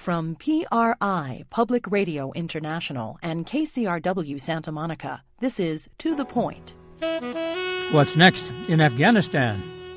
From PRI, Public Radio International, and KCRW Santa Monica, this is To the Point. What's next in Afghanistan?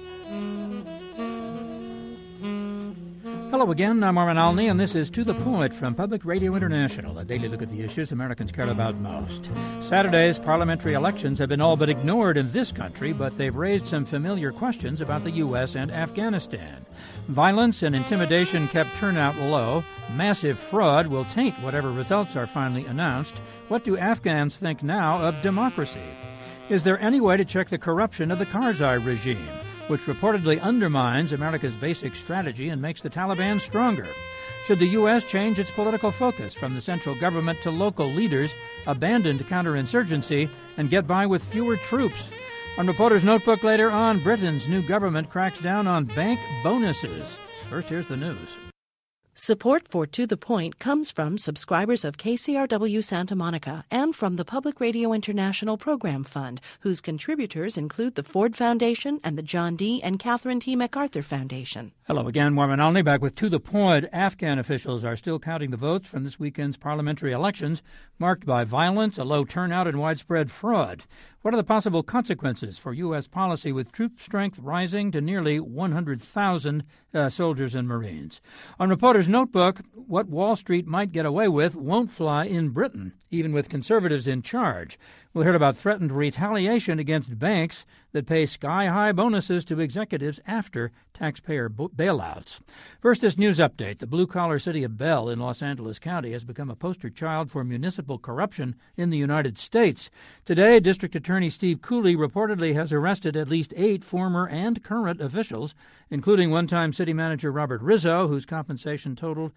Hello again, I'm Armin Alney, and this is To the Point from Public Radio International, a daily look at the issues Americans care about most. Saturday's parliamentary elections have been all but ignored in this country, but they've raised some familiar questions about the U.S. and Afghanistan. Violence and intimidation kept turnout low. Massive fraud will taint whatever results are finally announced. What do Afghans think now of democracy? Is there any way to check the corruption of the Karzai regime, which reportedly undermines America's basic strategy and makes the Taliban stronger? Should the U.S. change its political focus from the central government to local leaders, abandon counterinsurgency, and get by with fewer troops? On Reporter's Notebook later on, Britain's new government cracks down on bank bonuses. First, here's the news. Support for To the Point comes from subscribers of KCRW Santa Monica and from the Public Radio International Program Fund, whose contributors include the Ford Foundation and the John D. and Catherine T. MacArthur Foundation. Hello again, Marvin Alney back with To the Point. Afghan officials are still counting the votes from this weekend's parliamentary elections, marked by violence, a low turnout, and widespread fraud. What are the possible consequences for U.S. policy with troop strength rising to nearly 100,000 soldiers and Marines? On Reporter's Notebook, what Wall Street might get away with won't fly in Britain, even with conservatives in charge. We'll hear about threatened retaliation against banks that pay sky-high bonuses to executives after taxpayer bailouts. First, this news update. The blue-collar city of Bell in Los Angeles County has become a poster child for municipal corruption in the United States. Today, District Attorney Steve Cooley reportedly has arrested at least 8 former and current officials, including one-time city manager Robert Rizzo, whose compensation totaled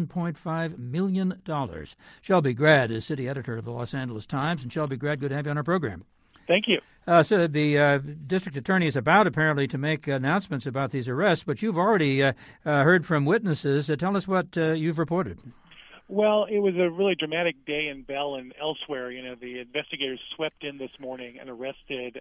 $1.5 million. Shelby Grad is city editor of the Los Angeles Times. And Shelby Grad, good to have you on our program. Thank you. So the district attorney is about, apparently, to make announcements about these arrests, but you've already heard from witnesses. Tell us what you've reported. Well, it was a really dramatic day in Bell and elsewhere. You know, the investigators swept in this morning and arrested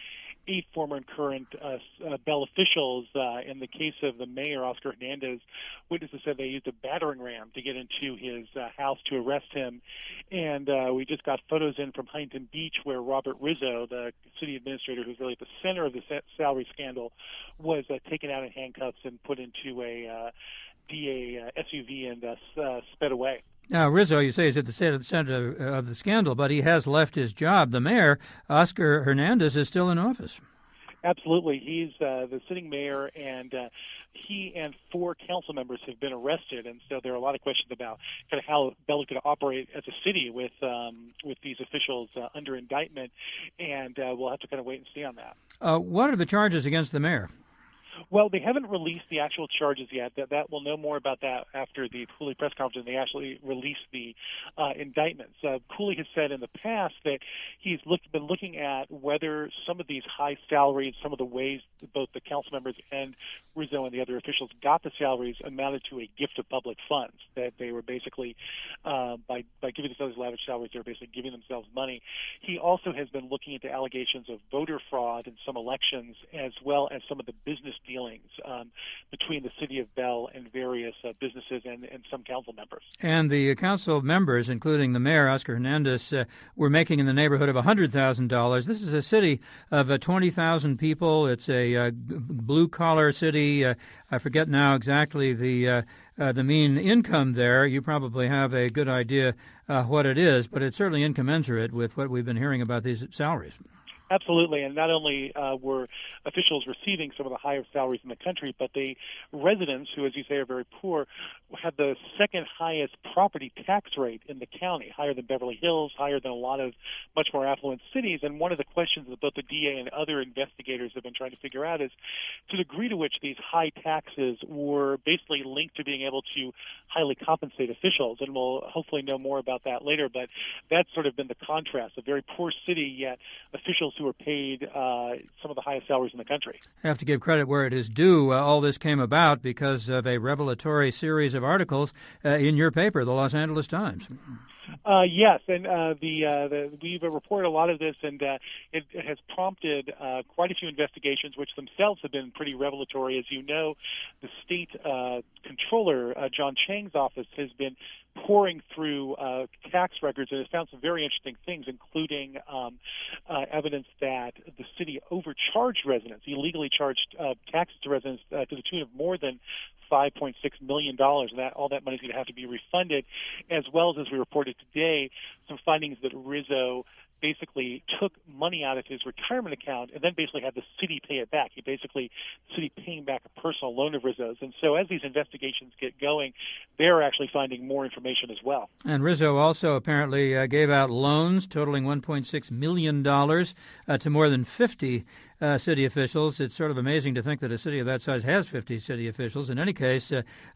8 former and current Bell officials. In the case of the mayor, Oscar Hernandez, witnesses said they used a battering ram to get into his house to arrest him. And we just got photos in from Huntington Beach where Robert Rizzo, the city administrator who's really at the center of the salary scandal, was taken out in handcuffs and put into a DA SUV and sped away. Now, Rizzo, you say, is at the center of the scandal, but he has left his job. The mayor, Oscar Hernandez, is still in office. Absolutely. He's the sitting mayor, and he and 4 council members have been arrested, and so there are a lot of questions about kind of how Bell could operate as a city with these officials under indictment, and we'll have to kind of wait and see on that. What are the charges against the mayor? Well, they haven't released the actual charges yet. That we'll know more about that after the Cooley press conference, and they actually release the indictments. Cooley has said in the past that he's been looking at whether some of these high salaries, some of the ways that both the council members and Rizzo and the other officials got the salaries amounted to a gift of public funds, that they were basically, by giving themselves lavish salaries, they were basically giving themselves money. He also has been looking into allegations of voter fraud in some elections, as well as some of the business dealings between the city of Bell and various businesses and some council members. And the council members, including the mayor, Oscar Hernandez, were making in the neighborhood of $100,000. This is a city of 20,000 people. It's a blue-collar city. I forget now exactly the mean income there. You probably have a good idea what it is, but it's certainly incommensurate with what we've been hearing about these salaries. Absolutely, and not only were officials receiving some of the highest salaries in the country, but the residents, who, as you say, are very poor, had the second highest property tax rate in the county, higher than Beverly Hills, higher than a lot of much more affluent cities. And one of the questions that both the DA and other investigators have been trying to figure out is to the degree to which these high taxes were basically linked to being able to highly compensate officials. And we'll hopefully know more about that later, but that's sort of been the contrast, a very poor city, yet officials who are paid some of the highest salaries in the country. I have to give credit where it is due. All this came about because of a revelatory series of articles in your paper, the Los Angeles Times. Yes, and we've reported a lot of this, and it has prompted quite a few investigations, which themselves have been pretty revelatory. As you know, the state controller, John Chang's office, has been pouring through tax records and has found some very interesting things, including evidence that the city overcharged residents, illegally charged taxes to residents to the tune of more than $5.6 million, and that all that money is going to have to be refunded, as well as we reported today, some findings that Rizzo basically took money out of his retirement account and then basically had the city pay it back. The city paying back a personal loan of Rizzo's. And so as these investigations get going, they're actually finding more information as well. And Rizzo also apparently gave out loans totaling $1.6 million to more than 50 city officials. It's sort of amazing to think that a city of that size has 50 city officials. In any case,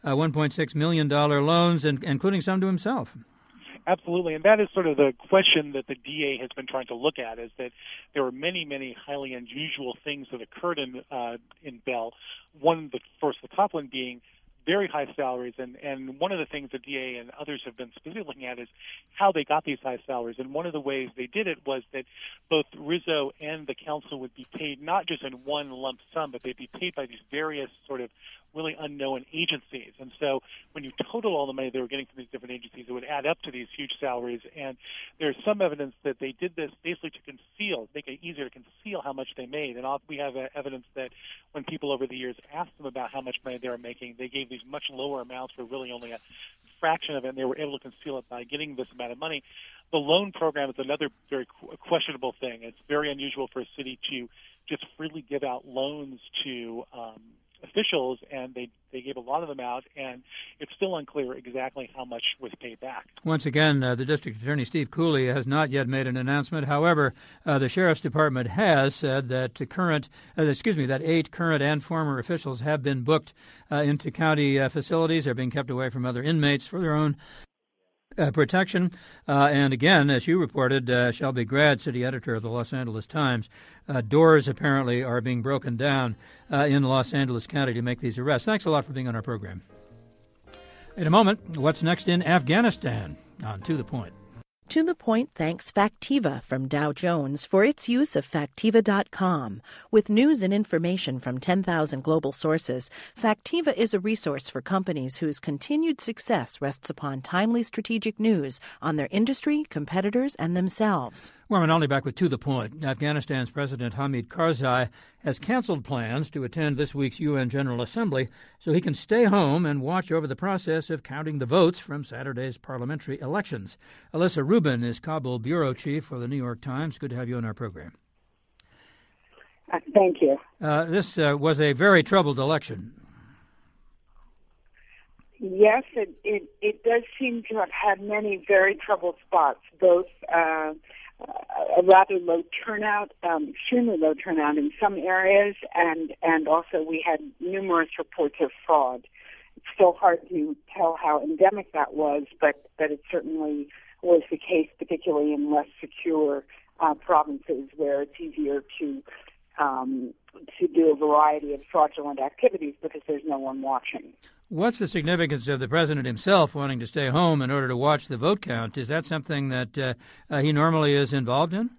$1.6 million loans, including some to himself. Absolutely, and that is sort of the question that the DA has been trying to look at, is that there were many, many highly unusual things that occurred in Bell. The top one being very high salaries, and one of the things the DA and others have been specifically looking at is how they got these high salaries. And one of the ways they did it was that both Rizzo and the council would be paid not just in one lump sum, but they'd be paid by these various sort of really unknown agencies. And so when you total all the money they were getting from these different agencies, it would add up to these huge salaries. And there's some evidence that they did this basically to make it easier to conceal how much they made. And we have evidence that when people over the years asked them about how much money they were making, they gave these much lower amounts for really only a fraction of it, and they were able to conceal it by getting this amount of money. The loan program is another very questionable thing. It's very unusual for a city to just freely give out loans to officials, and they gave a lot of them out, and it's still unclear exactly how much was paid back. Once again, the District Attorney, Steve Cooley, has not yet made an announcement. However, the Sheriff's Department has said that 8 current and former officials have been booked into county facilities. They're being kept away from other inmates for their own protection. And again, as you reported, Shelby Grad, city editor of the Los Angeles Times, doors apparently are being broken down in Los Angeles County to make these arrests. Thanks a lot for being on our program. In a moment, what's next in Afghanistan on To The Point. To the Point thanks Factiva from Dow Jones for its use of Factiva.com. With news and information from 10,000 global sources, Factiva is a resource for companies whose continued success rests upon timely strategic news on their industry, competitors, and themselves. Warren Olney back with To The Point. Afghanistan's President Hamid Karzai has canceled plans to attend this week's UN General Assembly so he can stay home and watch over the process of counting the votes from Saturday's parliamentary elections. Alyssa Rubin is Kabul bureau chief for the New York Times. Good to have you on our program. Thank you. This was a very troubled election. Yes, it does seem to have had many very troubled spots, both a rather low turnout, extremely low turnout in some areas, and also we had numerous reports of fraud. It's still hard to tell how endemic that was, but it certainly was the case, particularly in less secure provinces where it's easier to do a variety of fraudulent activities because there's no one watching. What's the significance of the president himself wanting to stay home in order to watch the vote count? Is that something that he normally is involved in?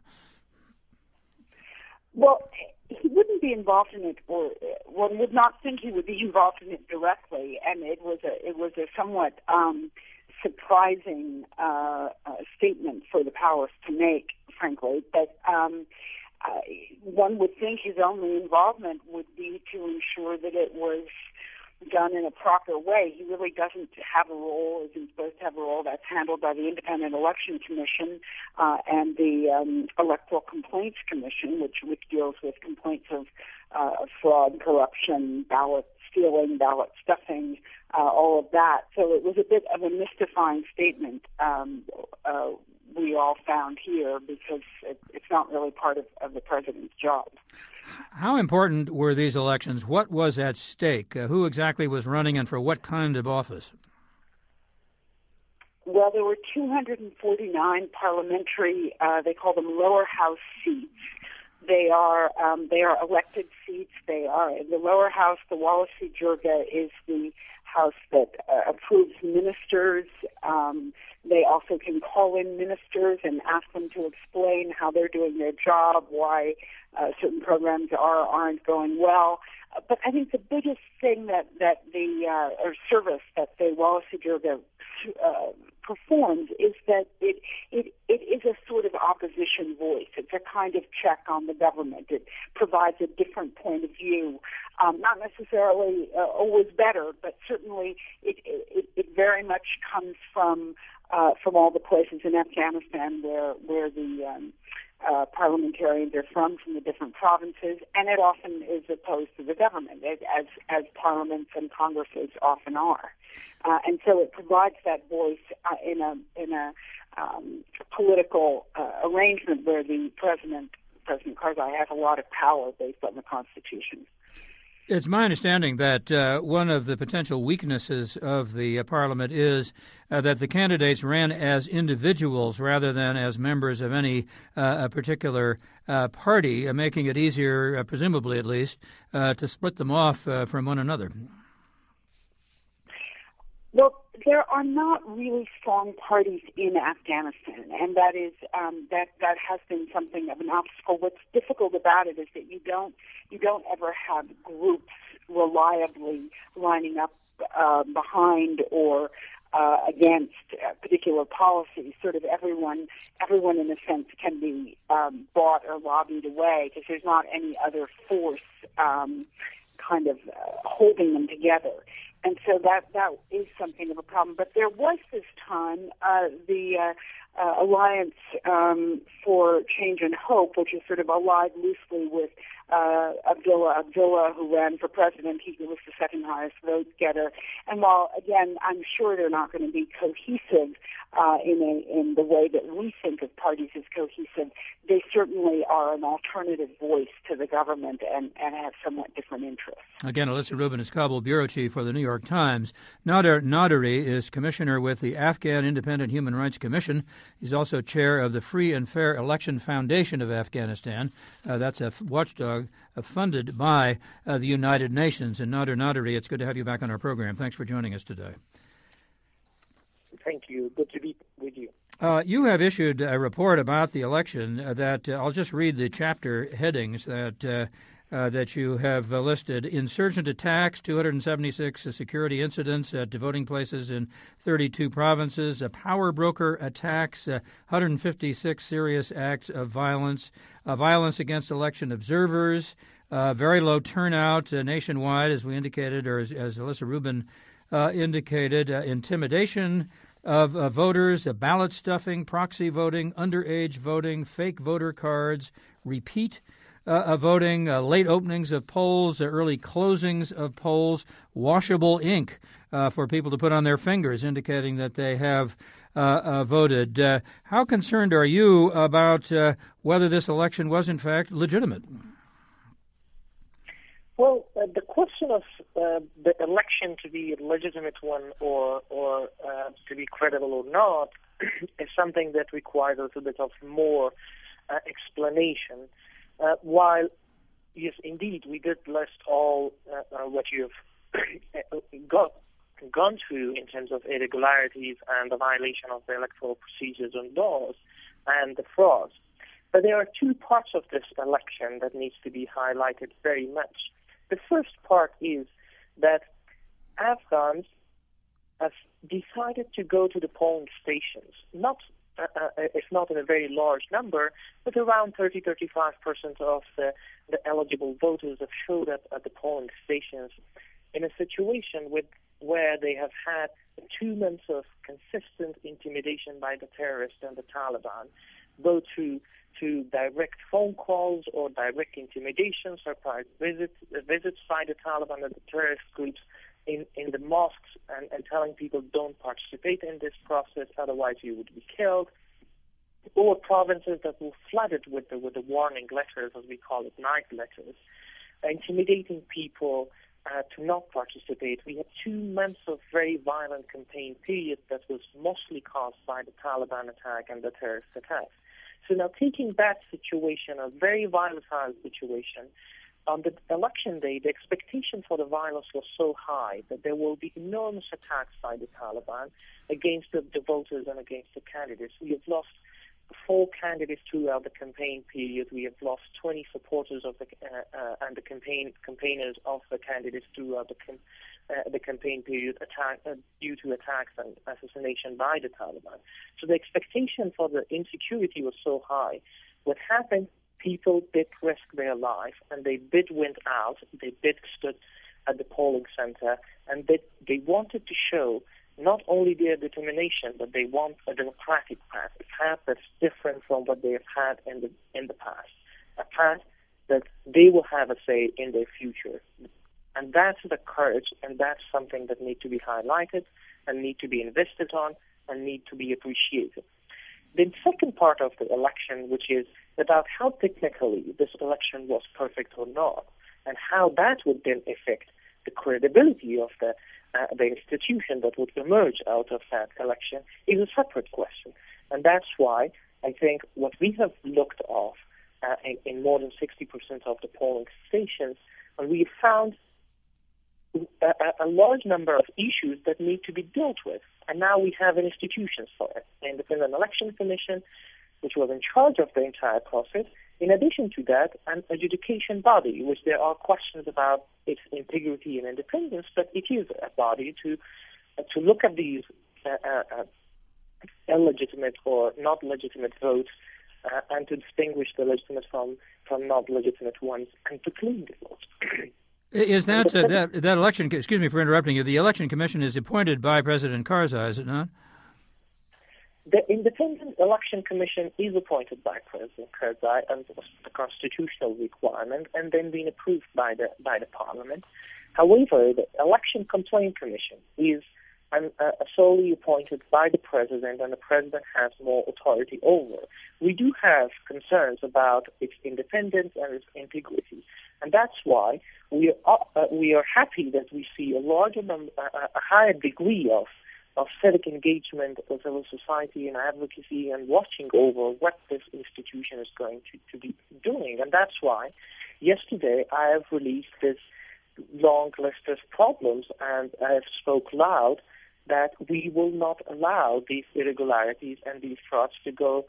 Well, he wouldn't be involved in it, or one would not think he would be involved in it directly, and it was a somewhat surprising statement for the powers to make, frankly. But one would think his only involvement would be to ensure that it was done in a proper way. He really doesn't have a role, isn't supposed to have a role. That's handled by the Independent Election Commission and the Electoral Complaints Commission, which deals with complaints of fraud, corruption, ballot stealing, ballot stuffing, all of that. So it was a bit of a mystifying statement we all found here because it's not really part of the president's job. How important were these elections? What was at stake? Who exactly was running and for what kind of office? Well, there were 249 parliamentary, they call them lower house seats. They are elected seats. They are in the lower house. The Wallasey Jurga is the House that approves ministers. They also can call in ministers and ask them to explain how they're doing their job, why certain programs aren't going well. But I think the biggest thing that the or service that the Wallace Sejourner performs is that it is a sort of opposition voice. It's a kind of check on the government. It provides a different point of view, not necessarily always better, but certainly it very much comes from all the places in Afghanistan where the parliamentarians are from the different provinces, and it often is opposed to the government, as parliaments and congresses often are. And so it provides that voice in a political arrangement where the President Karzai, has a lot of power based on the Constitution. It's my understanding that one of the potential weaknesses of the Parliament is that the candidates ran as individuals rather than as members of any particular party, making it easier, presumably at least, to split them off from one another. Well, there are not really strong parties in Afghanistan, and that is that has been something of an obstacle. What's difficult about it is that you don't ever have groups reliably lining up behind or against particular policies. Sort of everyone in a sense can be bought or lobbied away because there's not any other force kind of holding them together. And so that is something of a problem. But there was this time the Alliance for Change and Hope, which is sort of allied loosely with Abdullah, who ran for president. He was the second highest vote getter. And while, again, I'm sure they're not going to be cohesive in the way that we think of parties as cohesive, they certainly are an alternative voice to the government and have somewhat different interests. Again, Alyssa Rubin is Kabul bureau chief for the New York Times. Nader Naderi is commissioner with the Afghan Independent Human Rights Commission. He's also chair of the Free and Fair Election Foundation of Afghanistan. That's a watchdog funded by the United Nations. And Nader Naderi, it's good to have you back on our program. Thanks for joining us today. Thank you. Good to be with you. You have issued a report about the election that I'll just read the chapter headings that you have listed. Insurgent attacks, 276 security incidents at voting places in 32 provinces, power broker attacks, 156 serious acts of violence, violence against election observers, very low turnout nationwide, as we indicated, or as Alyssa Rubin indicated, intimidation of voters, ballot stuffing, proxy voting, underage voting, fake voter cards, repeat voting, late openings of polls, early closings of polls, washable ink for people to put on their fingers, indicating that they have voted. How concerned are you about whether this election was, in fact, legitimate? Well, the question of the election to be a legitimate one or to be credible or not is something that requires a little bit of more explanation. While, yes, indeed, we did list all what you've gone through in terms of irregularities and the violation of the electoral procedures and laws and the frauds. But there are two parts of this election that needs to be highlighted very much. The first part is that Afghans have decided to go to the polling stations, if not in a very large number, but around 30-35% of the eligible voters have showed up at the polling stations in a situation where they have had 2 months of consistent intimidation by the terrorists and the Taliban, both through direct phone calls or direct intimidation, surprise visits by the Taliban and the terrorist groups in the mosques and telling people don't participate in this process, otherwise you would be killed, or provinces that were flooded with the warning letters, as we call it, night letters, intimidating people to not participate. We had 2 months of very violent campaign period that was mostly caused by the Taliban attack and the terrorist attacks. So now taking that situation, a very volatile situation, on the election day, the expectation for the violence was so high that there will be enormous attacks by the Taliban against the voters and against the candidates. We have lost 4 candidates throughout the campaign period. We have lost 20 supporters of and the campaigners of the candidates throughout the campaign period due to attacks and assassination by the Taliban. So the expectation for the insecurity was so high. What happened? People did risk their life, and they did went out. They did stood at the polling center, and they wanted to show not only their determination, but they want a democratic path, a path that's different from what they have had in the past, a path that they will have a say in their future. And that's the courage, and that's something that needs to be highlighted and need to be invested on and need to be appreciated. The second part of the election, which is about how technically this election was perfect or not, and how that would then affect the credibility of the institution that would emerge out of that election, is a separate question. And that's why I think what we have looked at in more than 60% of the polling stations, and we found a large number of issues that need to be dealt with. And now we have institutions for it. The Independent Election Commission, which was in charge of the entire process. In addition to that, an adjudication body, which there are questions about its integrity and independence, but it is a body to look at these illegitimate or not legitimate votes and to distinguish the legitimate from not legitimate ones and to clean the votes. Is that election? Excuse me for interrupting you. The Election Commission is appointed by President Karzai, is it not? The Independent Election Commission is appointed by President Karzai as a constitutional requirement, and then being approved by the Parliament. However, the Election Complaint Commission is solely appointed by the President, and the President has more authority over. We do have concerns about its independence and its integrity, and that's why we are happy that we see a higher degree of civic engagement of civil society and advocacy and watching over what this institution is going to be doing. And that's why yesterday I have released this long list of problems, and I have spoke loud that we will not allow these irregularities and these frauds to go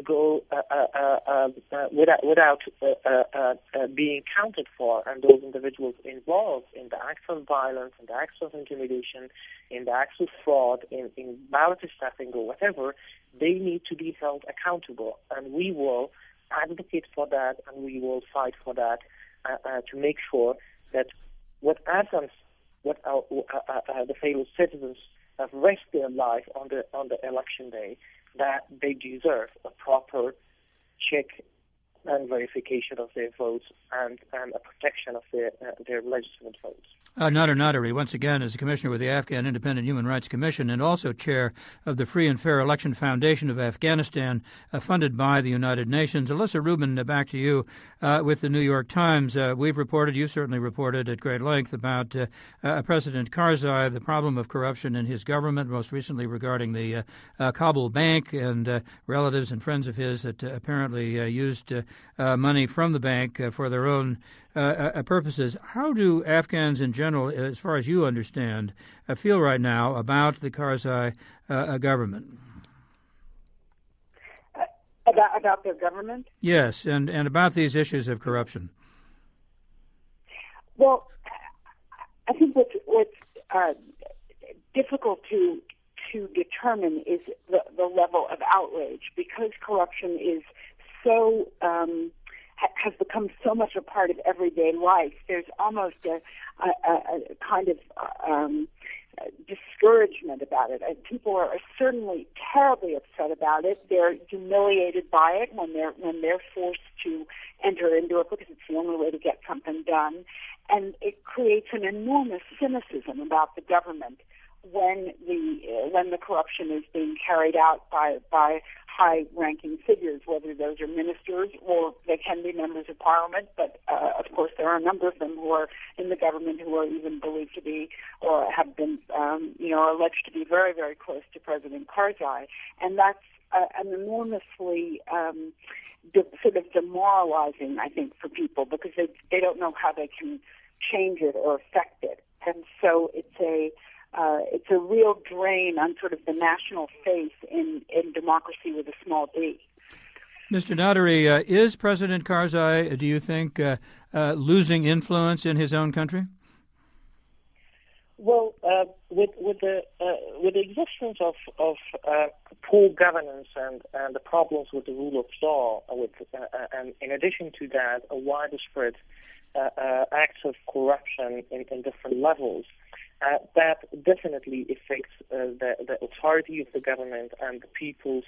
without being counted for, and those individuals involved in the acts of violence, in the acts of intimidation, in the acts of fraud, in ballot stuffing or whatever, they need to be held accountable, and we will advocate for that, and we will fight for that to make sure that what happens, the fellow citizens have risked their life on the election day, that they deserve a proper check and verification of their votes and a protection of their legitimate votes. Nader Naderi, once again, is the Commissioner with the Afghan Independent Human Rights Commission and also Chair of the Free and Fair Election Foundation of Afghanistan, funded by the United Nations. Alyssa Rubin, back to you with the New York Times. We've reported, you certainly reported at great length about President Karzai, the problem of corruption in his government, most recently regarding the Kabul bank and relatives and friends of his that apparently used money from the bank for their own purposes. How do Afghans in general, as far as you understand, feel right now about the Karzai government? About their government? Yes, and about these issues of corruption. Well, I think what's difficult to determine is the level of outrage, because corruption is so has become so much a part of everyday life. There's almost a kind of discouragement about it. People are certainly terribly upset about it. They're humiliated by it when they're forced to enter into it, because it's the only way to get something done. And it creates an enormous cynicism about the government when the corruption is being carried out by high-ranking figures, whether those are ministers or they can be members of parliament. But of course, there are a number of them who are in the government who are even believed to be or have been, alleged to be very, very close to President Karzai, and that's an enormously sort of demoralizing, I think, for people because they don't know how they can change it or affect it, and so it's a real drain on sort of the national faith in democracy with a small d. Mr. Nattary, is President Karzai, do you think, losing influence in his own country? Well, with the existence of poor governance and the problems with the rule of law, and in addition to that, a widespread acts of corruption in different levels, that definitely affects the authority of the government and the people's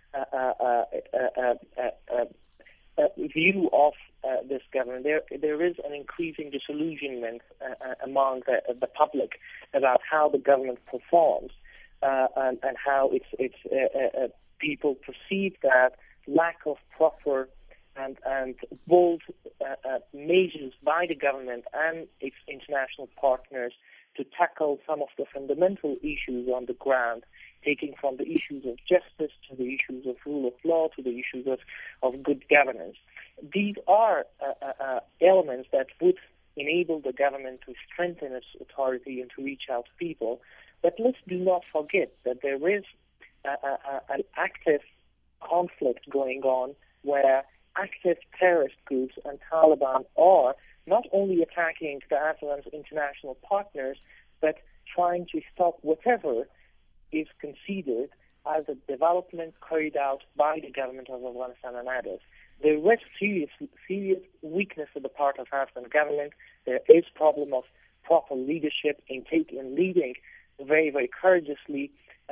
view of this government. There is an increasing disillusionment among the public about how the government performs and how its people perceive that lack of proper and bold measures by the government and its international partners to tackle some of the fundamental issues on the ground, taking from the issues of justice to the issues of rule of law to the issues of good governance. These are elements that would enable the government to strengthen its authority and to reach out to people. But let's do not forget that there is an active conflict going on where active terrorist groups and Taliban are not only attacking the Afghan's international partners, but trying to stop whatever is considered as a development carried out by the government of Afghanistan and others. There is serious weakness on the part of the Afghan government. There is problem of proper leadership in leading very, very courageously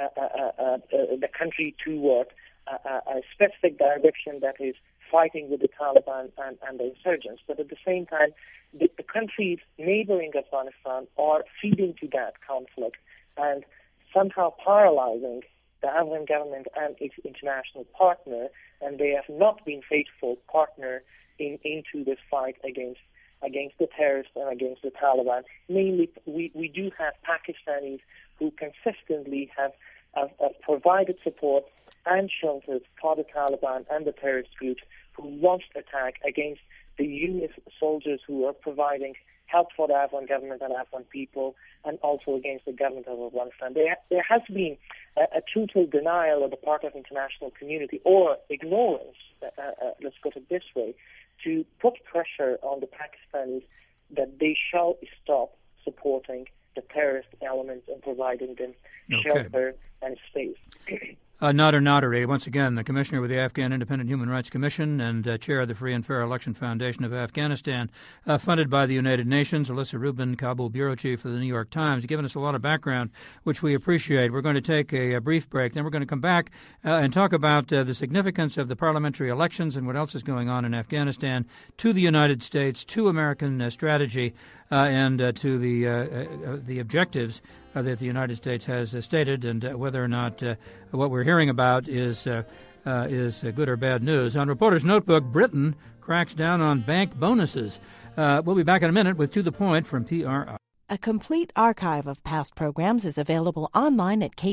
the country toward a specific direction that is fighting with the Taliban and the insurgents. But at the same time, the countries neighboring Afghanistan are feeding to that conflict and somehow paralyzing the Afghan government and its international partner, and they have not been faithful partner into this fight against the terrorists and against the Taliban. Mainly, we do have Pakistanis who consistently have provided support and shelters for the Taliban and the terrorist groups who launched attack against the U.S. soldiers who are providing help for the Afghan government and Afghan people, and also against the government of Afghanistan. There has been a total denial on the part of international community, or ignorance, let's put it this way, to put pressure on the Pakistanis that they shall stop supporting the terrorist elements and providing them shelter and space. Nader Nattary, once again, the Commissioner with the Afghan Independent Human Rights Commission and Chair of the Free and Fair Election Foundation of Afghanistan, funded by the United Nations. Alyssa Rubin, Kabul Bureau Chief for the New York Times, given us a lot of background, which we appreciate. We're going to take a brief break, then we're going to come back and talk about the significance of the parliamentary elections and what else is going on in Afghanistan, to the United States, to American strategy, and to the objectives that the United States has stated, and whether or not what we're hearing about is good or bad news. On Reporter's Notebook, Britain cracks down on bank bonuses. We'll be back in a minute with To the Point from PRI. A complete archive of past programs is available online at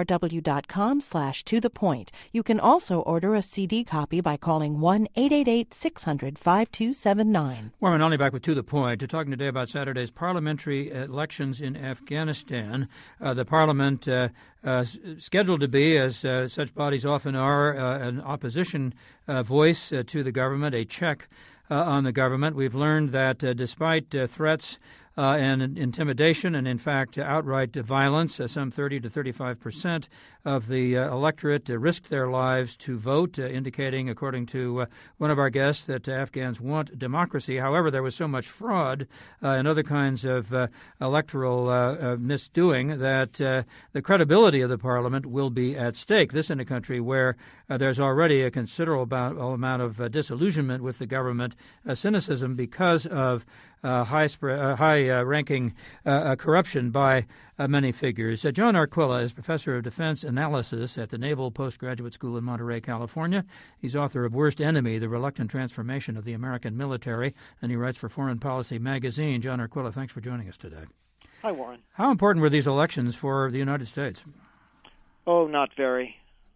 kcrw.com/tothepoint. You can also order a CD copy by calling 1-888-600-5279. Warren Olney back with To the Point. Talking today about Saturday's parliamentary elections in Afghanistan. The parliament scheduled to be, as such bodies often are, an opposition voice to the government, a check on the government. We've learned that despite threats and intimidation and, in fact, outright violence, some 30 to 35% of the electorate risked their lives to vote, indicating, according to one of our guests, that Afghans want democracy. However, there was so much fraud and other kinds of electoral misdoing that the credibility of the parliament will be at stake. This in a country where there's already a considerable amount of disillusionment with the government, cynicism because of high-ranking corruption by many figures. John Arquilla is professor of defense analysis at the Naval Postgraduate School in Monterey, California. He's author of Worst Enemy, The Reluctant Transformation of the American Military, and he writes for Foreign Policy magazine. John Arquilla, thanks for joining us today. Hi, Warren. How important were these elections for the United States? Oh, not very.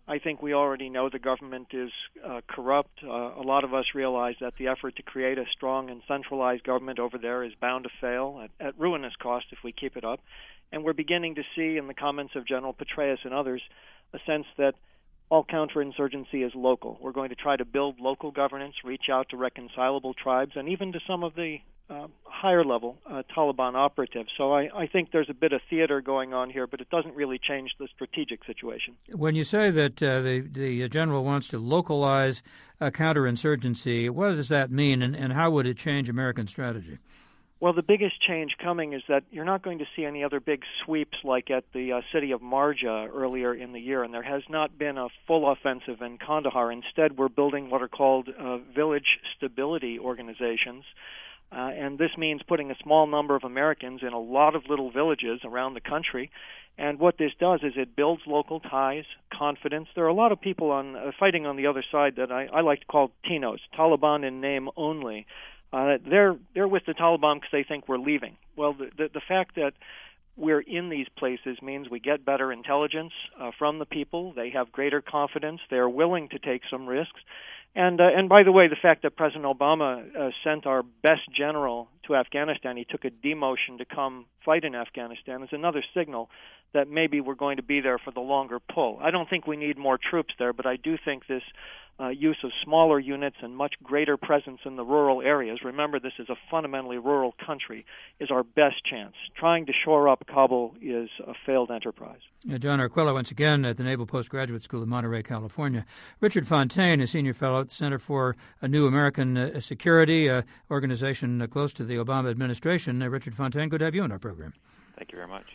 I think we already know the government is corrupt. A lot of us realize that the effort to create a strong and centralized government over there is bound to fail at ruinous cost if we keep it up. And we're beginning to see in the comments of General Petraeus and others a sense that all counterinsurgency is local. We're going to try to build local governance, reach out to reconcilable tribes, and even to some of the higher-level Taliban operatives. So I think there's a bit of theater going on here, but it doesn't really change the strategic situation. When you say that the general wants to localize counterinsurgency, what does that mean, and how would it change American strategy? Well, the biggest change coming is that you're not going to see any other big sweeps like at the city of Marja earlier in the year, and there has not been a full offensive in Kandahar. Instead, we're building what are called village stability organizations, and this means putting a small number of Americans in a lot of little villages around the country. And what this does is it builds local ties, confidence. There are a lot of people fighting on the other side that I like to call TINOs, Taliban in name only. They're with the Taliban because they think we're leaving. Well, the fact that we're in these places means we get better intelligence from the people. They have greater confidence. They're willing to take some risks. And by the way, the fact that President Obama sent our best general to Afghanistan, he took a demotion to come fight in Afghanistan, is another signal that maybe we're going to be there for the longer pull. I don't think we need more troops there, but I do think this use of smaller units and much greater presence in the rural areas, remember this is a fundamentally rural country, is our best chance. Trying to shore up Kabul is a failed enterprise. John Arquilla, once again, at the Naval Postgraduate School of Monterey, California. Richard Fontaine, a senior fellow at the Center for New American Security, organization close to the Obama administration. Richard Fontaine, good to have you on our program. Thank you very much.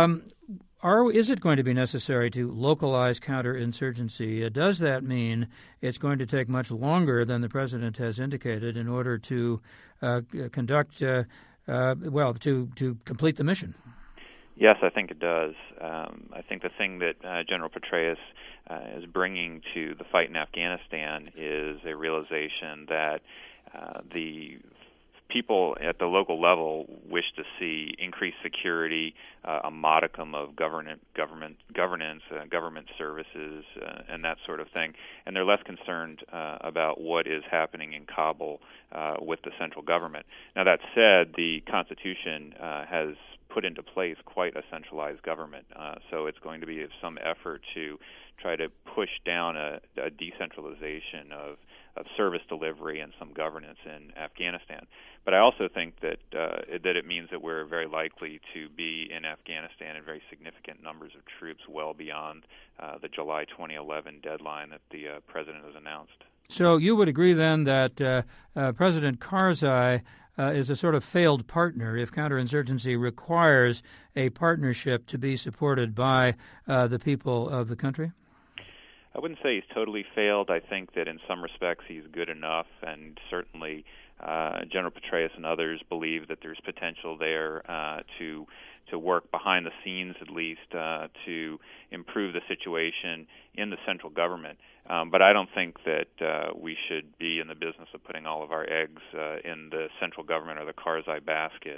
Is it going to be necessary to localize counterinsurgency? Does that mean it's going to take much longer than the president has indicated in order to conduct, to complete the mission? Yes, I think it does. I think the thing that General Petraeus is bringing to the fight in Afghanistan is a realization that the people at the local level wish to see increased security, a modicum of governance, government services, and that sort of thing. And they're less concerned about what is happening in Kabul with the central government. Now, that said, the Constitution has put into place quite a centralized government. So it's going to be some effort to try to push down a decentralization of service delivery and some governance in Afghanistan. But I also think that it means that we're very likely to be in Afghanistan in very significant numbers of troops well beyond the July 2011 deadline that the president has announced. So you would agree then that President Karzai is a sort of failed partner if counterinsurgency requires a partnership to be supported by the people of the country? I wouldn't say he's totally failed. I think that in some respects he's good enough, and certainly General Petraeus and others believe that there's potential there to work behind the scenes, at least, to improve the situation in the central government. But I don't think that we should be in the business of putting all of our eggs in the central government or the Karzai basket.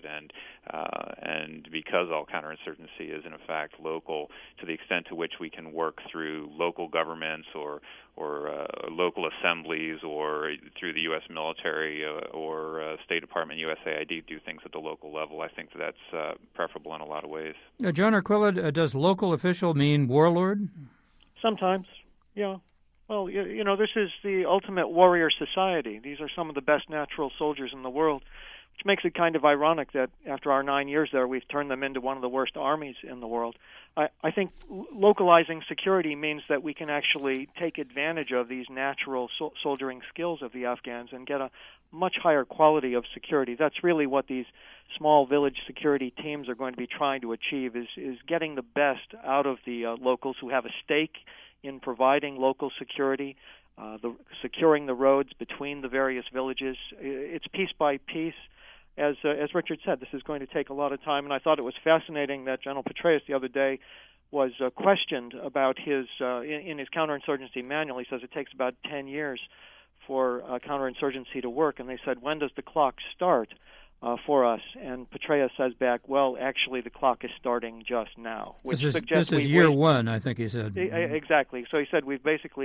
And because all counterinsurgency is in fact local, to the extent to which we can work through local governments or local assemblies or through the U.S. military or State Department, USAID, do things at the local level, I think that's preferable in a lot of ways. John Arquilla, does local official mean warlord? Sometimes, yeah. Well, you know, this is the ultimate warrior society. These are some of the best natural soldiers in the world, which makes it kind of ironic that after our 9 years there, we've turned them into one of the worst armies in the world. I think localizing security means that we can actually take advantage of these natural soldiering skills of the Afghans and get a much higher quality of security. That's really what these small village security teams are going to be trying to achieve, is getting the best out of the locals who have a stake in providing local security, securing the roads between the various villages. It's piece by piece. As Richard said, this is going to take a lot of time, and I thought it was fascinating that General Petraeus the other day was questioned about his in his counterinsurgency manual. He says it takes about 10 years for counterinsurgency to work, and they said, when does the clock start? for us. And Petraeus says back, well, actually, the clock is starting just now, which suggests this is year one, I think he said. Exactly. So he said we've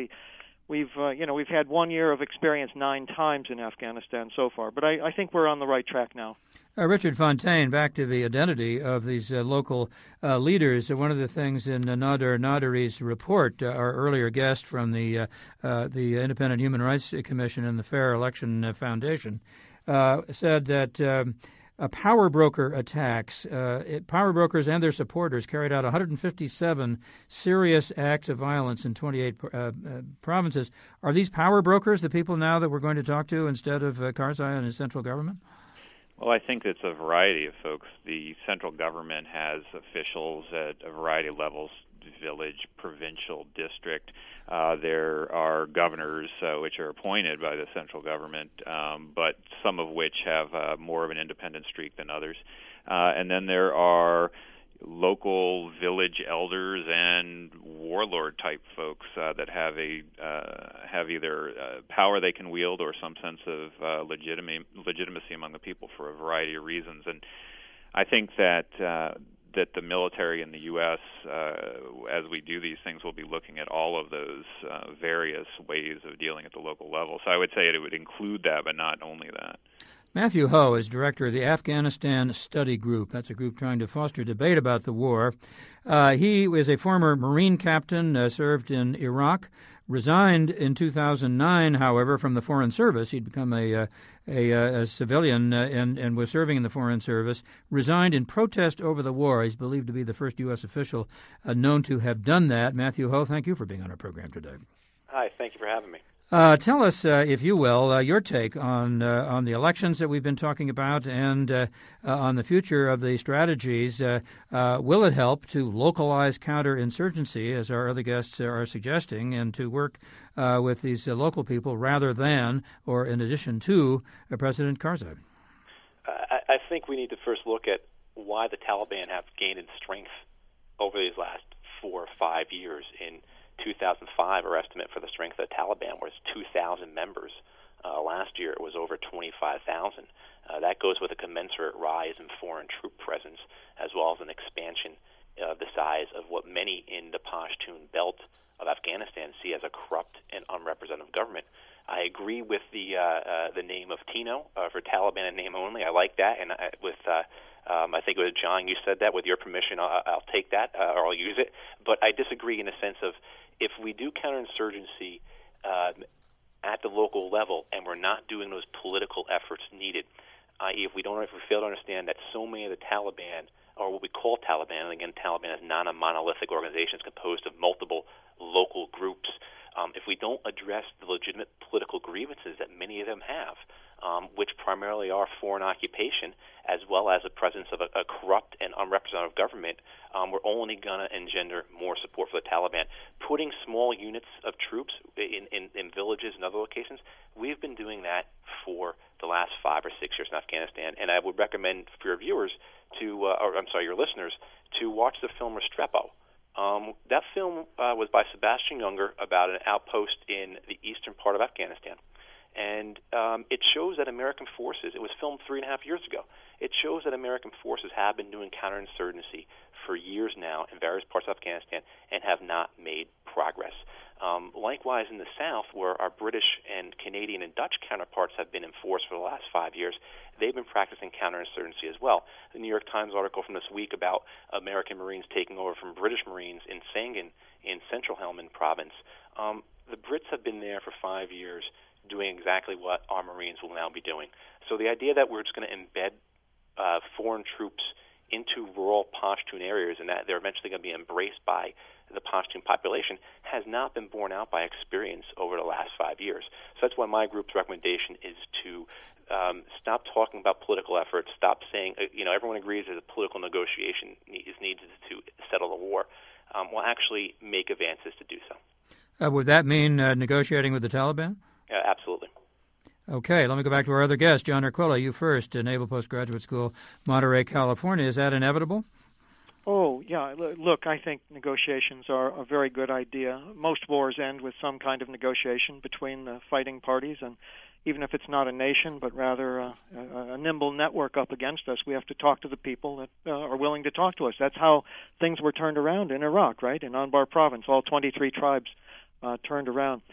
had 1 year of experience 9 times in Afghanistan so far, but I think we're on the right track now. Richard Fontaine, back to the identity of these local leaders. One of the things in Nader Naderi's report, our earlier guest from the Independent Human Rights Commission and the Fair Election Foundation, said that power broker attacks, power brokers and their supporters carried out 157 serious acts of violence in 28 provinces. Are these power brokers the people now that we're going to talk to instead of Karzai and his central government? Well, I think it's a variety of folks. The central government has officials at a variety of levels, village, provincial, district. There are governors, which are appointed by the central government, but some of which have more of an independent streak than others. And then there are local village elders and warlord-type folks that have either power they can wield or some sense of legitimacy among the people for a variety of reasons. And I think that the military in the U.S., as we do these things, will be looking at all of those various ways of dealing at the local level. So I would say it would include that, but not only that. Matthew Ho is director of the Afghanistan Study Group. That's a group trying to foster debate about the war. He is a former Marine captain, served in Iraq, resigned in 2009, however, from the Foreign Service. He'd become a civilian and was serving in the Foreign Service, resigned in protest over the war. He's believed to be the first U.S. official known to have done that. Matthew Ho, thank you for being on our program today. Hi, thank you for having me. Tell us, if you will, your take on the elections that we've been talking about and on the future of the strategies. Will it help to localize counterinsurgency, as our other guests are suggesting, and to work with these local people rather than or in addition to President Karzai? I think we need to first look at why the Taliban have gained in strength over these last 4 or 5 years. In 2005, our estimate for the strength of the Taliban was 2,000 members. Last year, it was over 25,000. That goes with a commensurate rise in foreign troop presence, as well as an expansion of the size of what many in the Pashtun belt of Afghanistan see as a corrupt and unrepresentative government. I agree with the name of Tino for Taliban in name only. I like that, and I think it was John, you said that. With your permission, I'll take that, or I'll use it. But I disagree in the sense of, if we do counterinsurgency at the local level and we're not doing those political efforts needed, i.e. if we fail to understand that so many of the Taliban, or what we call Taliban, and again, Taliban is not a monolithic organization, it's composed of multiple local groups. If we don't address the legitimate political grievances that many of them have, which primarily are foreign occupation, as well as the presence of a corrupt and unrepresentative government, we're only going to engender more support for the Taliban. Putting small units of troops in villages and other locations, we've been doing that for the last 5 or 6 years in Afghanistan, and I would recommend for your viewers your listeners, to watch the film Restrepo. That film was by Sebastian Junger about an outpost in the eastern part of Afghanistan. And it shows that American forces, it was filmed 3.5 years ago, it shows that American forces have been doing counterinsurgency for years now in various parts of Afghanistan and have not made progress. Likewise, in the South, where our British and Canadian and Dutch counterparts have been in force for the last 5 years, they've been practicing counterinsurgency as well. The New York Times article from this week about American Marines taking over from British Marines in Sangin in central Helmand province. The Brits have been there for 5 years doing exactly what our Marines will now be doing. So the idea that we're just going to embed foreign troops into rural Pashtun areas and that they're eventually going to be embraced by the Pashtun population has not been borne out by experience over the last 5 years. So that's why my group's recommendation is to stop talking about political efforts, stop saying, everyone agrees that a political negotiation is needed to settle the war. We'll actually make advances to do so. Would that mean negotiating with the Taliban? Absolutely. Okay, let me go back to our other guest, John Arquilla. You first, Naval Postgraduate School, Monterey, California. Is that inevitable? Oh, yeah. Look, I think negotiations are a very good idea. Most wars end with some kind of negotiation between the fighting parties, and even if it's not a nation, but rather a nimble network up against us. We have to talk to the people that are willing to talk to us. That's how things were turned around in Iraq, right? In Anbar province, all 23 tribes turned around.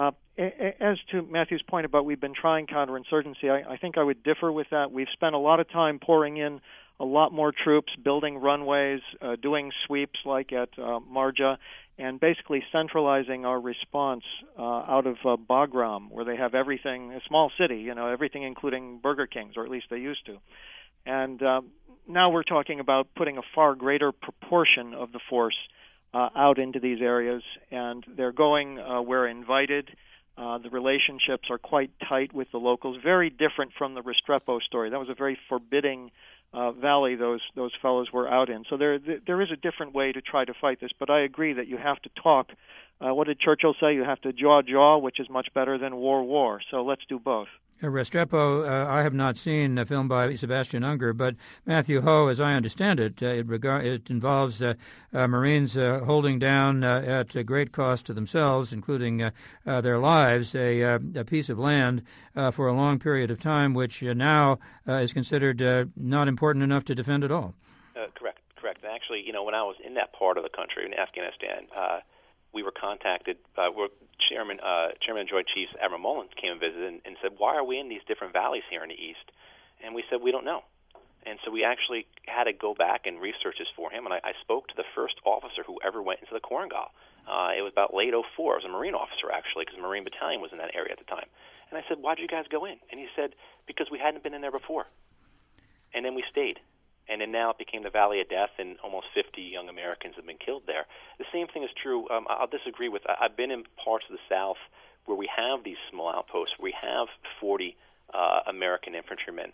As to Matthew's point about we've been trying counterinsurgency, I think I would differ with that. We've spent a lot of time pouring in a lot more troops, building runways, doing sweeps like at Marja, and basically centralizing our response out of Bagram, where they have everything, a small city, everything including Burger Kings, or at least they used to. And now we're talking about putting a far greater proportion of the force out into these areas, and they're going where invited. The relationships are quite tight with the locals, very different from the Restrepo story. That was a very forbidding valley those fellows were out in. So there is a different way to try to fight this, but I agree that you have to talk. What did Churchill say? You have to jaw, which is much better than war. So let's do both. Restrepo, I have not seen a film by Sebastian Unger, but Matthew Ho, as I understand it, it involves Marines holding down at great cost to themselves, including their lives, a piece of land for a long period of time, which now is considered not important enough to defend at all. Correct. And actually, when I was in that part of the country, in Afghanistan, we were contacted. Chairman and Joint Chiefs Admiral Mullen came and visited and said, "Why are we in these different valleys here in the east?" And we said, "We don't know." And so we actually had to go back and research this for him. And I spoke to the first officer who ever went into the Korengal. It was about late '04. It was a Marine officer, actually, because the Marine Battalion was in that area at the time. And I said, "Why'd you guys go in?" And he said, "Because we hadn't been in there before." And then we stayed. And then now it became the Valley of Death, and almost 50 young Americans have been killed there. The same thing is true. I'll disagree with. I've been in parts of the South where we have these small outposts, where we have 40 American infantrymen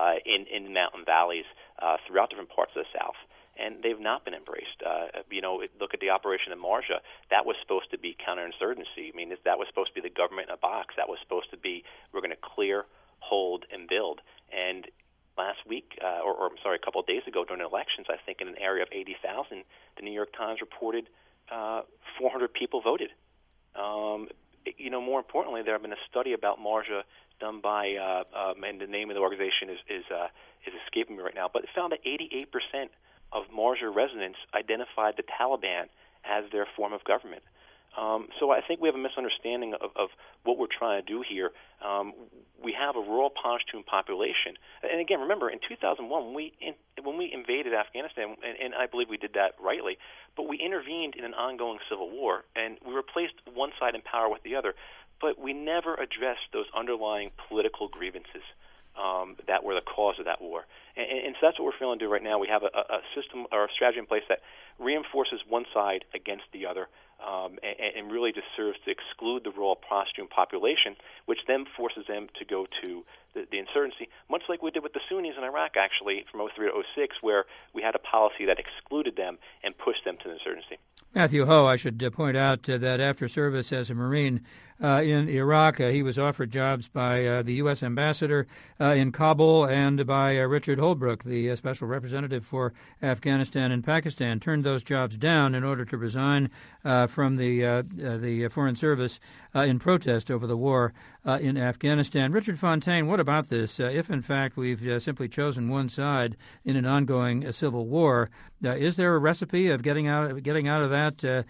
in mountain valleys throughout different parts of the South, and they've not been embraced. Look at the operation in Marja. That was supposed to be counterinsurgency. I mean, that was supposed to be the government in a box. That was supposed to be, we're going to clear, hold, and build. And last week, a couple of days ago during the elections, I think in an area of 80,000, the New York Times reported 400 people voted. More importantly, there have been a study about Marja done by, and the name of the organization is escaping me right now, but it found that 88% of Marja residents identified the Taliban as their form of government. So I think we have a misunderstanding of what we're trying to do here. We have a rural Pashtun population, and again, remember in 2001 when we invaded Afghanistan, and I believe we did that rightly, but we intervened in an ongoing civil war, and we replaced one side in power with the other, but we never addressed those underlying political grievances that were the cause of that war. And so that's what we're feeling to do right now. We have a system or a strategy in place that reinforces one side against the other, and really just serves to exclude the rural Pashtun population, which then forces them to go to the insurgency, much like we did with the Sunnis in Iraq, actually, from 03 to 06, where we had a policy that excluded them and pushed them to the insurgency. Matthew Ho, I should point out that after service as a Marine in Iraq, he was offered jobs by the U.S. ambassador in Kabul and by Richard Holbrooke, the special representative for Afghanistan and Pakistan, turned those jobs down in order to resign from the Foreign Service in protest over the war in Afghanistan. Richard Fontaine, what about this? If, in fact, we've simply chosen one side in an ongoing civil war, is there a recipe of getting out of that?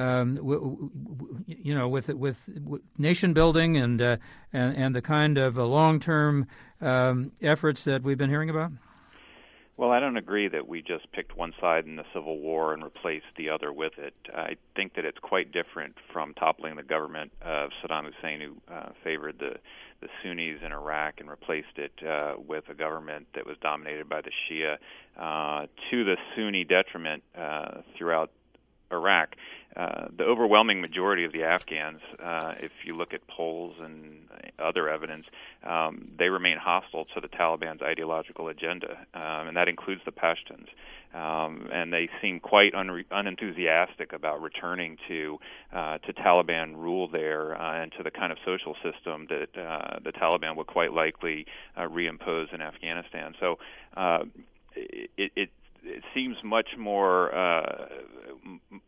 With nation building and the kind of long-term efforts that we've been hearing about? Well, I don't agree that we just picked one side in the Civil War and replaced the other with it. I think that it's quite different from toppling the government of Saddam Hussein, who favored the Sunnis in Iraq and replaced it with a government that was dominated by the Shia, to the Sunni detriment throughout Iraq. The overwhelming majority of the Afghans, if you look at polls and other evidence, they remain hostile to the Taliban's ideological agenda, and that includes the Pashtuns. And they seem quite unenthusiastic about returning to Taliban rule there and to the kind of social system that the Taliban would quite likely reimpose in Afghanistan. So it seems much more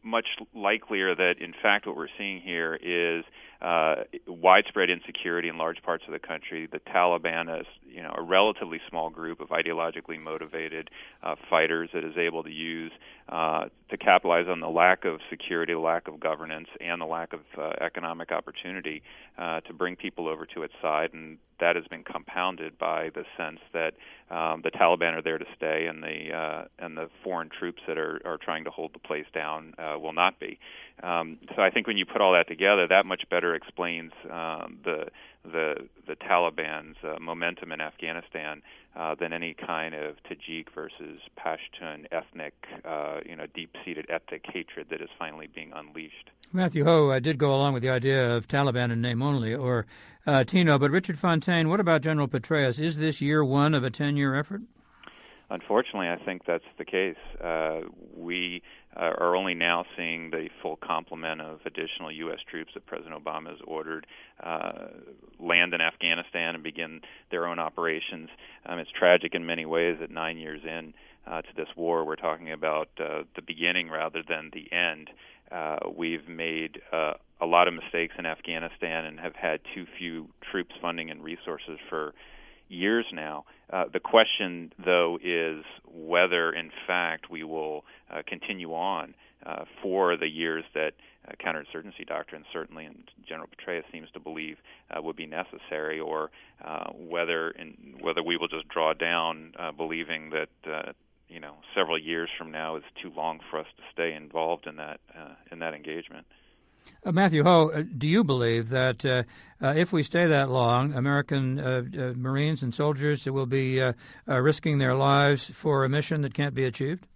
much likelier that, in fact, what we're seeing here is widespread insecurity in large parts of the country. The Taliban is, a relatively small group of ideologically motivated fighters that is able to use to capitalize on the lack of security, the lack of governance, and the lack of economic opportunity to bring people over to its side. And that has been compounded by the sense that the Taliban are there to stay, and the foreign troops that are trying to hold the place down will not be. So I think when you put all that together, that much better explains the Taliban's momentum in Afghanistan than any kind of Tajik versus Pashtun ethnic, deep-seated ethnic hatred that is finally being unleashed. Matthew Hoh did go along with the idea of Taliban in name only, or Tino. But Richard Fontaine, what about General Petraeus? Is this year one of a 10-year effort? Unfortunately, I think that's the case. We are only now seeing the full complement of additional U.S. troops that President Obama has ordered land in Afghanistan and begin their own operations. It's tragic in many ways that 9 years in to this war, we're talking about the beginning rather than the end. We've made a lot of mistakes in Afghanistan and have had too few troops, funding, and resources for years now. The question, though, is whether, in fact, we will continue on for the years that counterinsurgency doctrine, certainly, and General Petraeus seems to believe would be necessary, or whether we will just draw down, believing that several years from now is too long for us to stay involved in that engagement. Matthew Hoh, do you believe that if we stay that long, American Marines and soldiers will be risking their lives for a mission that can't be achieved?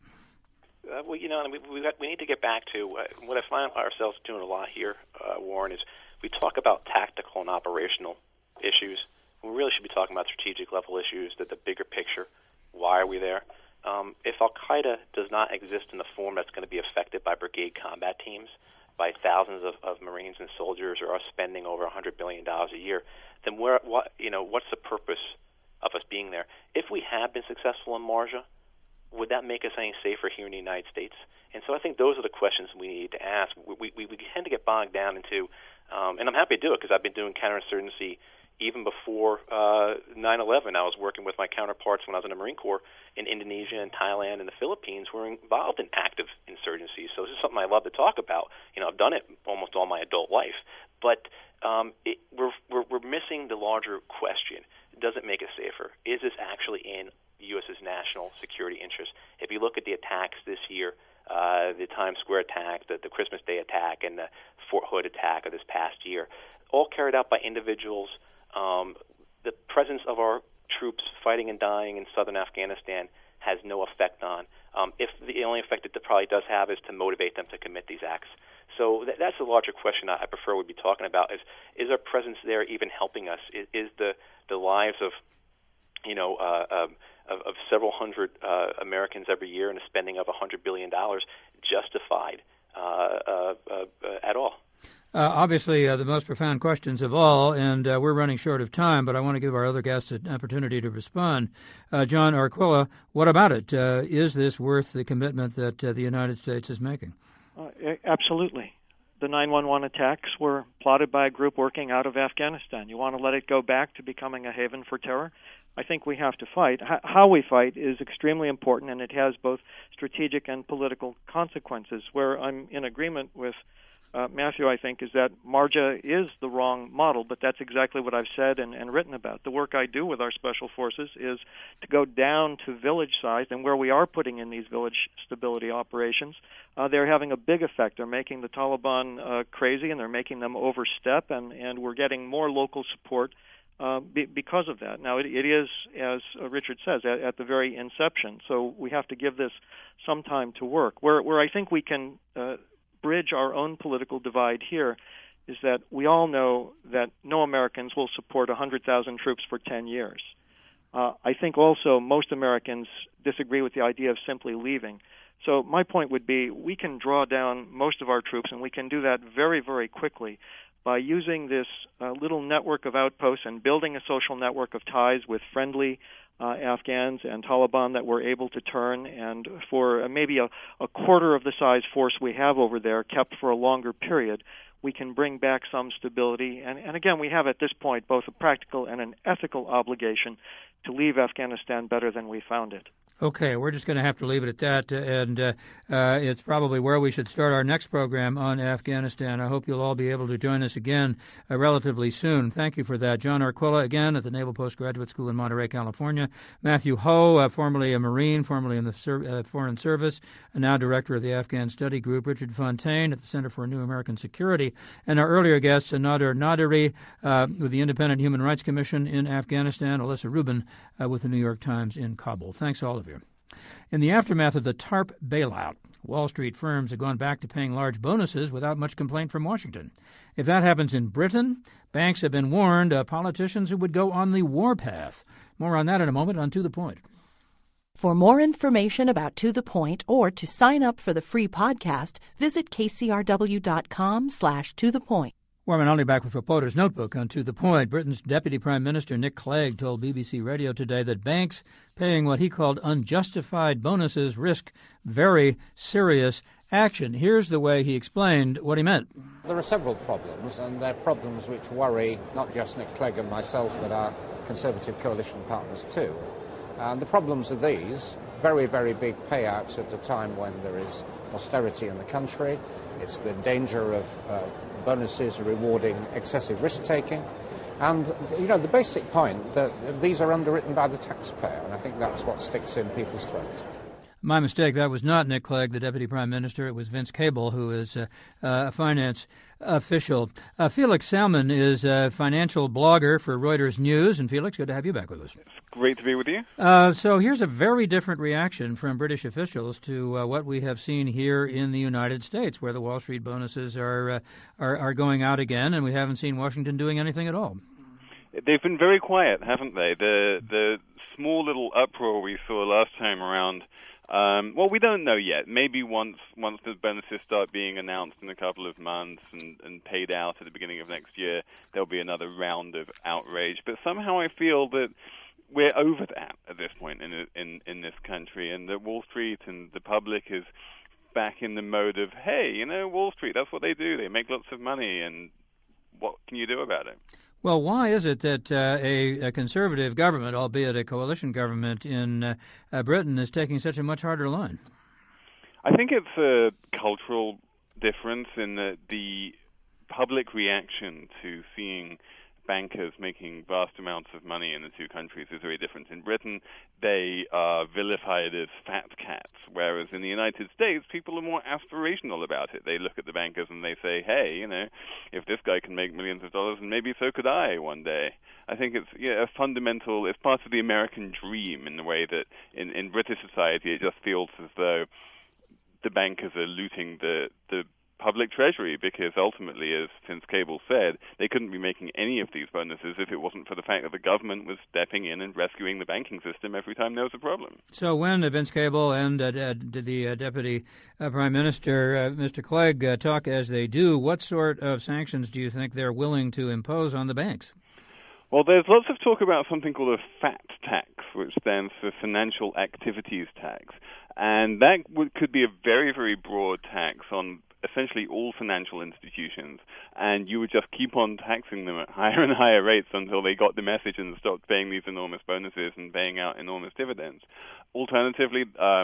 We need to get back to what I find ourselves doing a lot here, Warren, is we talk about tactical and operational issues. We really should be talking about strategic level issues, the bigger picture. Why are we there? If Al-Qaeda does not exist in the form that's going to be affected by brigade combat teams, by thousands of Marines and soldiers, or us spending over $100 billion a year, then what's the purpose of us being there? If we have been successful in Marja, would that make us any safer here in the United States? And so I think those are the questions we need to ask. We tend to get bogged down into, and I'm happy to do it because I've been doing counterinsurgency even before 9/11. I was working with my counterparts when I was in the Marine Corps in Indonesia and Thailand and the Philippines who were involved in active insurgency. So this is something I love to talk about. I've done it almost all my adult life. But we're missing the larger question. Does it make us safer? Is this actually in the U.S.'s national security interest? If you look at the attacks this year, the Times Square attack, the Christmas Day attack, and the Fort Hood attack of this past year, all carried out by individuals. The presence of our troops fighting and dying in southern Afghanistan has no effect on. If the only effect it probably does have is to motivate them to commit these acts. So that's a larger question I prefer we'd be talking about. Is our presence there even helping us? Is the lives of several hundred Americans every year and the spending of $100 billion justified at all? Obviously, the most profound questions of all, and we're running short of time, but I want to give our other guests an opportunity to respond. John Arquilla, what about it? Is this worth the commitment that the United States is making? Absolutely. The 9/11 attacks were plotted by a group working out of Afghanistan. You want to let it go back to becoming a haven for terror? I think we have to fight. How we fight is extremely important, and it has both strategic and political consequences. Where I'm in agreement with Matthew, I think, is that Marja is the wrong model, but that's exactly what I've said and written about. The work I do with our special forces is to go down to village size, and where we are putting in these village stability operations, they're having a big effect. They're making the Taliban crazy, and they're making them overstep, and we're getting more local support because of that. Now, it is, as Richard says, at the very inception, so we have to give this some time to work. Where I think we can bridge our own political divide here is that we all know that no Americans will support 100,000 troops for 10 years. I think also most Americans disagree with the idea of simply leaving. So my point would be we can draw down most of our troops, and we can do that very, very quickly by using this little network of outposts and building a social network of ties with friendly Afghans and Taliban that we're able to turn, and for maybe a quarter of the size force we have over there kept for a longer period, we can bring back some stability. And again, we have at this point both a practical and an ethical obligation to leave Afghanistan better than we found it. Okay, we're just going to have to leave it at that, and it's probably where we should start our next program on Afghanistan. I hope you'll all be able to join us again relatively soon. Thank you for that. John Arquilla, again, at the Naval Postgraduate School in Monterey, California. Matthew Ho, formerly a Marine, formerly in the Foreign Service, and now Director of the Afghan Study Group. Richard Fontaine at the Center for New American Security. And our earlier guests, Nader Naderi with the Independent Human Rights Commission in Afghanistan, Alyssa Rubin with the New York Times in Kabul. Thanks, all of you. In the aftermath of the TARP bailout, Wall Street firms have gone back to paying large bonuses without much complaint from Washington. If that happens in Britain, banks have been warned of politicians who would go on the warpath. More on that in a moment on To The Point. For more information about To The Point or to sign up for the free podcast, visit kcrw.com/tothepoint. Warren Olney back with Reporter's Notebook on To The Point. Britain's Deputy Prime Minister Nick Clegg told BBC Radio today that banks paying what he called unjustified bonuses risk very serious action. Here's the way he explained what he meant. There are several problems, and they're problems which worry not just Nick Clegg and myself, but our Conservative coalition partners too. And the problems are these: very, very big payouts at a time when there is austerity in the country. It's the danger of bonuses rewarding excessive risk-taking. And, the basic point that these are underwritten by the taxpayer, and I think that's what sticks in people's throats. My mistake. That was not Nick Clegg, the Deputy Prime Minister. It was Vince Cable, who is a finance official. Felix Salmon is a financial blogger for Reuters News. And Felix, good to have you back with us. It's great to be with you. So here's a very different reaction from British officials to what we have seen here in the United States, where the Wall Street bonuses are going out again, and we haven't seen Washington doing anything at all. They've been very quiet, haven't they? The small little uproar we saw last time around. We don't know yet. Maybe once the bonuses start being announced in a couple of months and paid out at the beginning of next year, there'll be another round of outrage. But somehow I feel that we're over that at this point in this country, and that Wall Street and the public is back in the mode of, hey, Wall Street, that's what they do. They make lots of money, and what can you do about it? Well, why is it that a conservative government, albeit a coalition government in Britain, is taking such a much harder line? I think it's a cultural difference in that the public reaction to seeing bankers making vast amounts of money in the two countries is very different. In Britain, they are vilified as fat cats, whereas in the United States, people are more aspirational about it. They look at the bankers and they say, hey, if this guy can make millions of dollars, then maybe so could I one day. I think it's it's part of the American dream in the way that in British society it just feels as though the bankers are looting the public treasury, because ultimately, as Vince Cable said, they couldn't be making any of these bonuses if it wasn't for the fact that the government was stepping in and rescuing the banking system every time there was a problem. So when Vince Cable and the Deputy Prime Minister, Mr. Clegg, talk as they do, what sort of sanctions do you think they're willing to impose on the banks? Well, there's lots of talk about something called a FAT tax, which stands for Financial Activities Tax. And that could be a very, very broad tax on essentially all financial institutions, and you would just keep on taxing them at higher and higher rates until they got the message and stopped paying these enormous bonuses and paying out enormous dividends. Alternatively,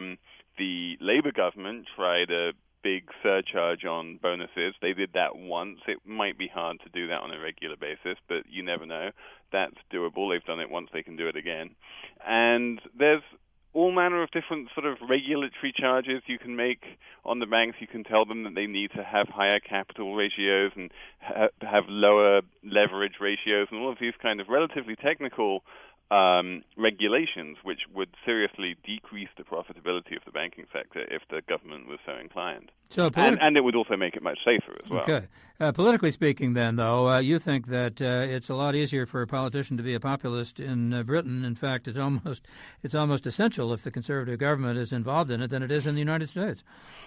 the Labour government tried a big surcharge on bonuses. They did that once. It might be hard to do that on a regular basis, but you never know. That's doable. They've done it once. They can do it again. And there's all manner of different sort of regulatory charges you can make on the banks. You can tell them that they need to have higher capital ratios and have lower leverage ratios and all of these kind of relatively technical regulations, which would seriously decrease the profitability of the banking sector if the government was so inclined. So and it would also make it much safer as well. Okay. Politically speaking, then, though, you think that it's a lot easier for a politician to be a populist in Britain. In fact, it's almost essential if the Conservative government is involved in it than it is in the United States.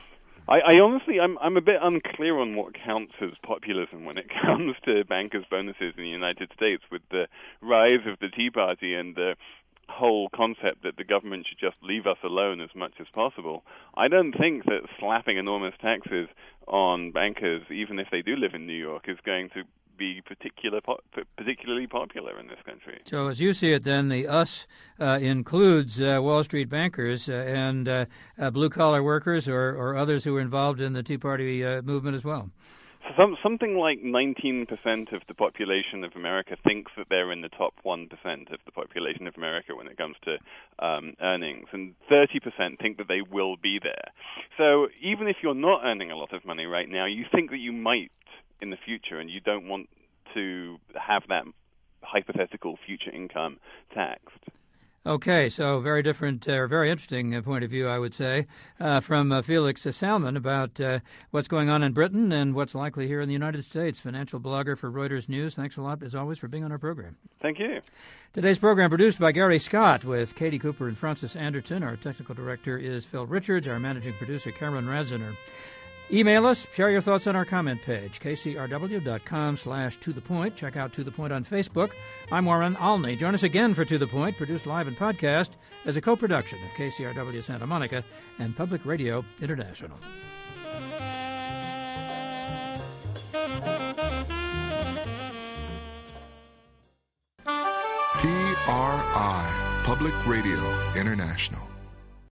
I honestly, I'm a bit unclear on what counts as populism when it comes to bankers' bonuses in the United States. With the rise of the Tea Party and the whole concept that the government should just leave us alone as much as possible, I don't think that slapping enormous taxes on bankers, even if they do live in New York, is going to be particularly popular in this country. So as you see it, then, the us includes Wall Street bankers and blue-collar workers or others who are involved in the Tea Party movement as well. Something like 19% of the population of America thinks that they're in the top 1% of the population of America when it comes to earnings, and 30% think that they will be there. So even if you're not earning a lot of money right now, you think that you might in the future, and you don't want to have that hypothetical future income taxed. Okay, so very different, very interesting point of view, I would say, from Felix Salmon about what's going on in Britain and what's likely here in the United States. Financial blogger for Reuters News. Thanks a lot, as always, for being on our program. Thank you. Today's program produced by Gary Scott with Katie Cooper and Francis Anderton. Our technical director is Phil Richards. Our managing producer, Cameron Radzener. Email us, share your thoughts on our comment page, kcrw.com/tothepoint. Check out To The Point on Facebook. I'm Warren Alney. Join us again for To The Point, produced live and podcast as a co-production of KCRW Santa Monica and Public Radio International. PRI, Public Radio International.